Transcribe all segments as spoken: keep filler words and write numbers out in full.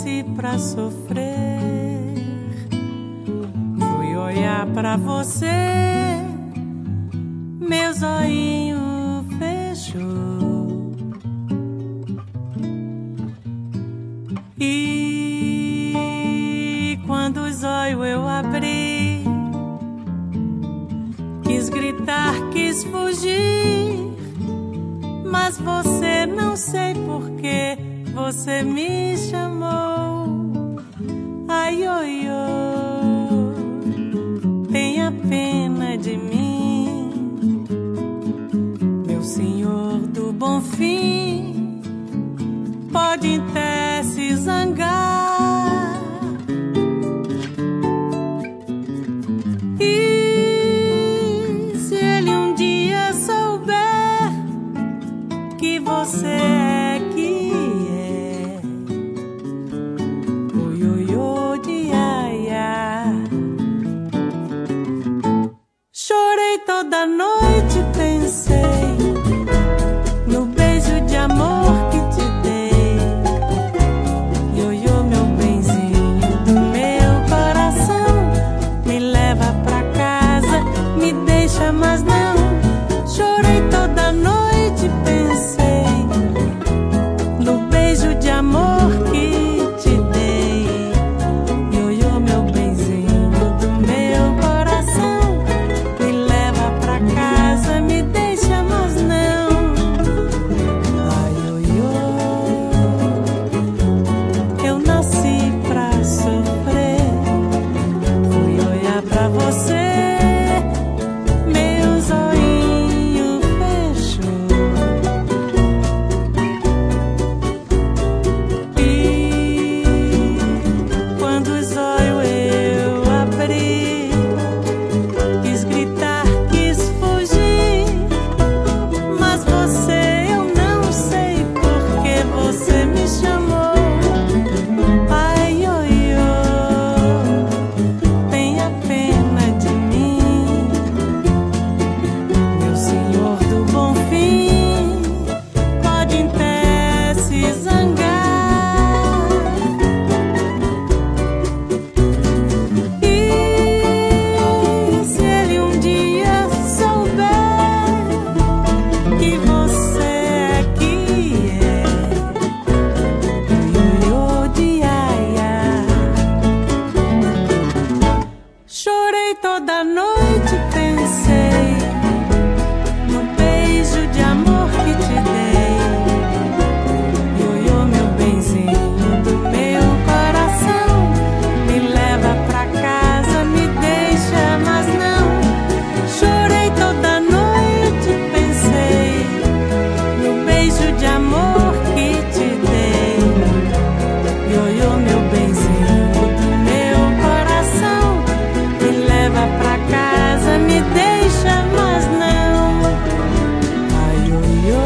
nasci pra sofrer. Fui olhar pra você, meu zoinho fechou. E quando os olhos eu abri, quis gritar, quis fugir, mas você, não sei porquê, você me chamou. Ai, oi, oi, tenha pena de mim, meu senhor do bom fim, pode até se zangar. E se ele um dia souber que você é que é, oi, oi, oi, de ai, ai. Chorei toda noite, pensei no beijo de amor que te dei. Ioiô, meu benzinho do meu coração, me leva pra casa, me deixa, mas não. Chorei toda noite, pensei no beijo de amor que te dei. Ioiô, meu benzinho do meu coração, me leva pra casa, me deixa, mas não. Ai, ioiô, eu nasci pra sofrer. Fui olhar pra você, meu zoinho fechou. E quando os olhos eu abri, quis gritar, quis fugir, mas você, eu não sei porque você me chamou. Ai, oi, oi, tenha pena de mim, meu senhor do bom fim, pode até se zangar. E se ele um dia souber que você é que é, ioiô, de ai, ai. Chorei toda noite, pensei no beijo de amor que te dei. Ioiô, meu benzinho do meu coração, me leva pra casa, me deixa, mas não. Chorei toda noite, pensei no beijo de amor que te dei. Ioiô, meu benzinho do meu coração, me leva pra casa, me deixa, mas não. Ai, ioiô,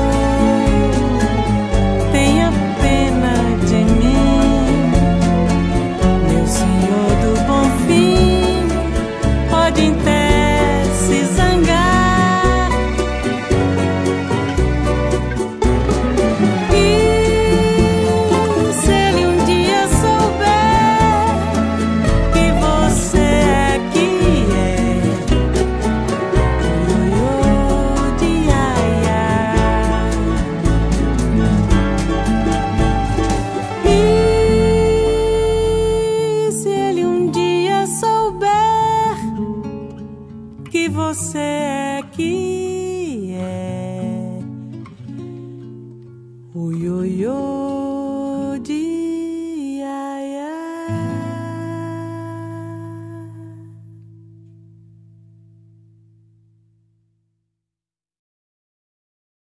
tenha pena de mim, meu senhor do bom fim, pode até se zangar. E se ele um dia souber que você é que é, ioiô, de ai, ai. E se ele um dia souber que você é que